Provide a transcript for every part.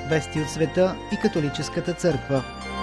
Вести от света и католическата църква.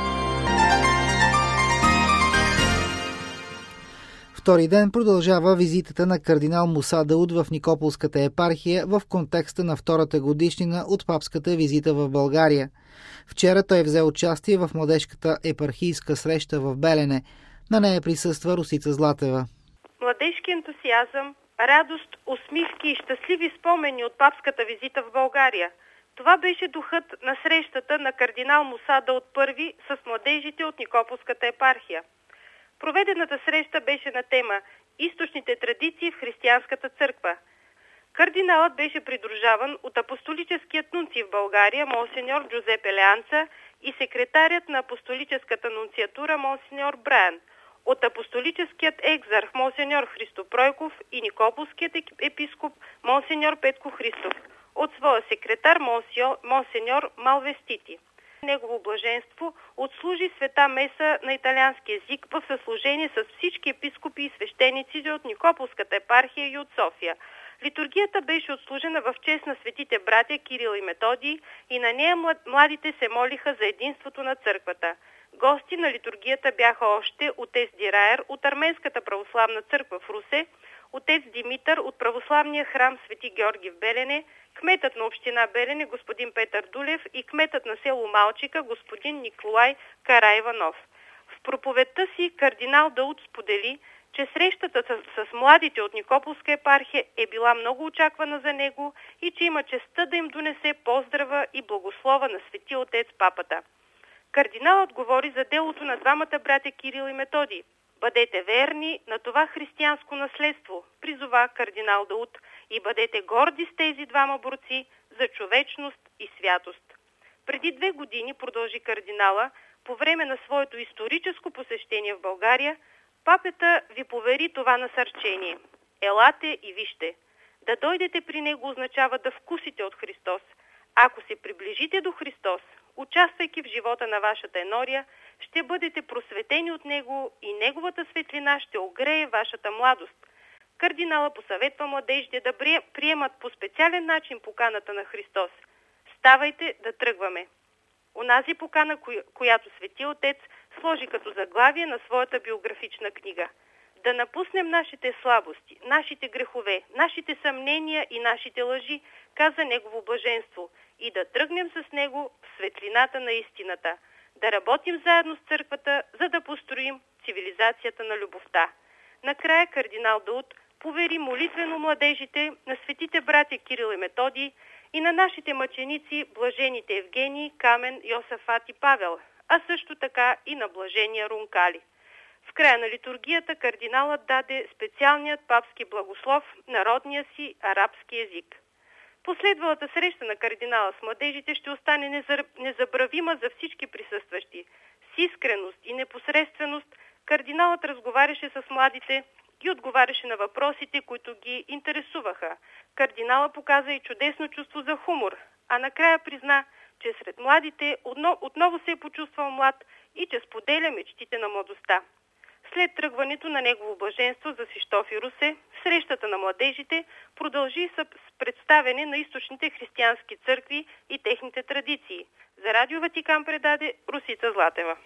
Втори ден продължава визитата на кардинал Муса Дауд в Никополската епархия в контекста на втората годишнина от папската визита в България. Вчера той взе участие в младежката епархийска среща в Белене. На нея присъства Русица Златева. Младежки ентусиазъм, радост, усмивки и щастливи спомени от папската визита в България. Това беше духът на срещата на кардинал Муса Дауд I с младежите от Никополската епархия. Проведената среща беше на тема «Източните традиции в християнската църква». Кардиналът беше придружаван от апостолическият нунций в България, монсеньор Джузепе Леанца, и секретарят на апостолическата нунциатура, монсеньор Брайан, от апостолическият екзарх, монсеньор Христо Пройков, и никополският епископ, монсеньор Петко Христов, от своя секретар, монсеньор Малвестити. Негово блаженство отслужи света меса на италиански език в съслужение с всички епископи и свещеници от Никополската епархия и от София. Литургията беше отслужена в чест на светите братя Кирил и Методий и на нея младите се молиха за единството на църквата. Гости на литургията бяха още отец Дираер от Арменската православна църква в Русе, отец Димитър от православния храм Свети Георги в Белене, кметът на община Белене господин Петър Дулев и кметът на село Малчика господин Николай Караиванов. В проповедта си кардинал Дауд сподели, че срещата с младите от Никополска епархия е била много очаквана за него и че има честта да им донесе поздрава и благослова на свети отец папата. Кардиналът говори за делото на двамата братя Кирил и Методий. Бъдете верни на това християнско наследство, призова кардинал Дауд, и бъдете горди с тези двама борци за човечност и святост. Преди 2 години, продължи кардинала, по време на своето историческо посещение в България, папата ви повери това насърчение. Елате и вижте. Да дойдете при него означава да вкусите от Христос. Ако се приближите до Христос, участвайки в живота на вашата енория, ще бъдете просветени от него и неговата светлина ще огрее вашата младост. Кардинала посъветва младежите да приемат по специален начин поканата на Христос. Ставайте да тръгваме. Онази покана, която Свети Отец сложи като заглавие на своята биографична книга. Да напуснем нашите слабости, нашите грехове, нашите съмнения и нашите лъжи, каза негово блаженство, и да тръгнем с него в светлината на истината. Да работим заедно с църквата, за да построим цивилизацията на любовта. Накрая кардинал Дауд повери молитвено младежите на светите братя Кирил и Методий и на нашите мъченици, блажените Евгений, Камен, Йосафат и Павел, а също така и на блажения Рункали. В края на литургията кардиналът даде специалният папски благослов народния си арабски език. Последвалата среща на кардинала с младежите ще остане незабравима за всички присъстващи. С искреност и непосредственост кардиналът разговаряше с младите и отговаряше на въпросите, които ги интересуваха. Кардинала показа и чудесно чувство за хумор, а накрая призна, че сред младите отново се е почувствал млад и че споделя мечтите на младостта. След тръгването на негово блаженство за Свищов и Русе, срещата на младежите продължи с представяне на източните християнски църкви и техните традиции. За Радио Ватикан предаде Русица Златева.